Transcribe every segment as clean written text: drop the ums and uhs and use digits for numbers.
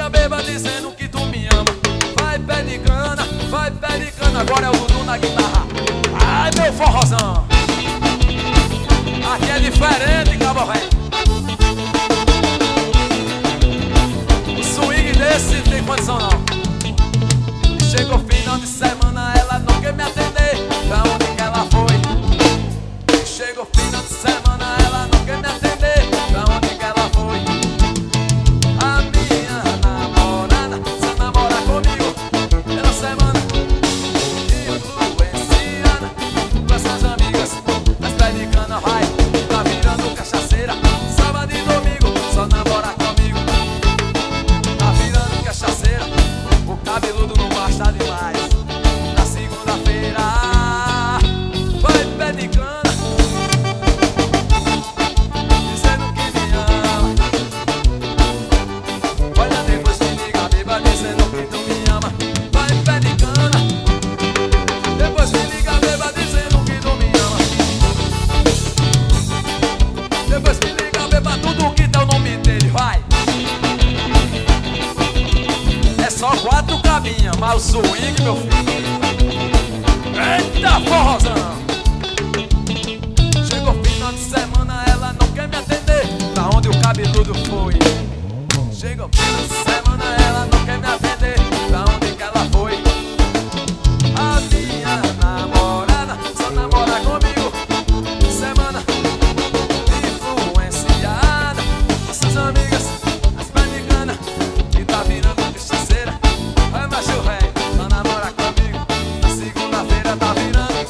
liga beba dizendo que tu me ama. Vai pé de cana, agora é o Dudu na guitarra. Ai meu forrozão, aqui é diferente, cabo velho. O swing desse não tem condição não. Chegou final de semana, ela não quer me atender. Pra onde que ela foi? Chegou final de semana, ela não quer me atender. Pra onde que ela foi? A minha namorada só namora comigo pela semana. Influenciada com essas amigas, mas pé de cana vai, tá virando cachaceira. Sábado e domingo só namora comigo, tá virando cachaceira. O cabeludo não basta demais. Na segunda-feira vai pé de cana, dizendo que me ama. Olha, depois me liga beba dizendo que tu me ama. Vai pé de cana, depois me liga beba dizendo que tu me ama. Depois me liga beba tudo que tá o nome dele, vai. É só 4 cabinhas, mas o swing, meu filho. Eita forrozão. Chegou final de semana, ela não quer me atender. Pra onde o cabeludo foi? Chegou final de semana, ela não quer me atender. Pra onde que ela foi? A minha namorada só namora comigo semana. Influenciada com suas amigas, as pé de cana, e tá virando cachaceira. Vai macho velho, só namora comigo. Na segunda-feira tá virando,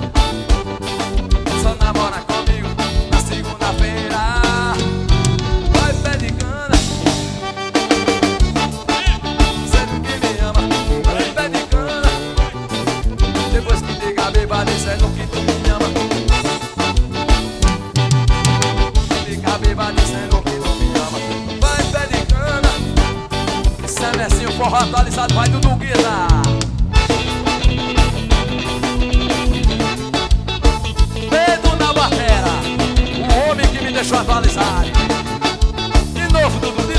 só namora comigo. Na segunda-feira vai pé de cana, dizendo que me ama. Vai pé de cana, depois que liga beba dizendo que tu me ama. Liga beba dizendo que tu me ama. Vai pé de cana, esse é Messinho, forró atualizado, vai Dudu Guida. Dedo na batera, o homem que me deixou atualizado. De novo, Dudu, de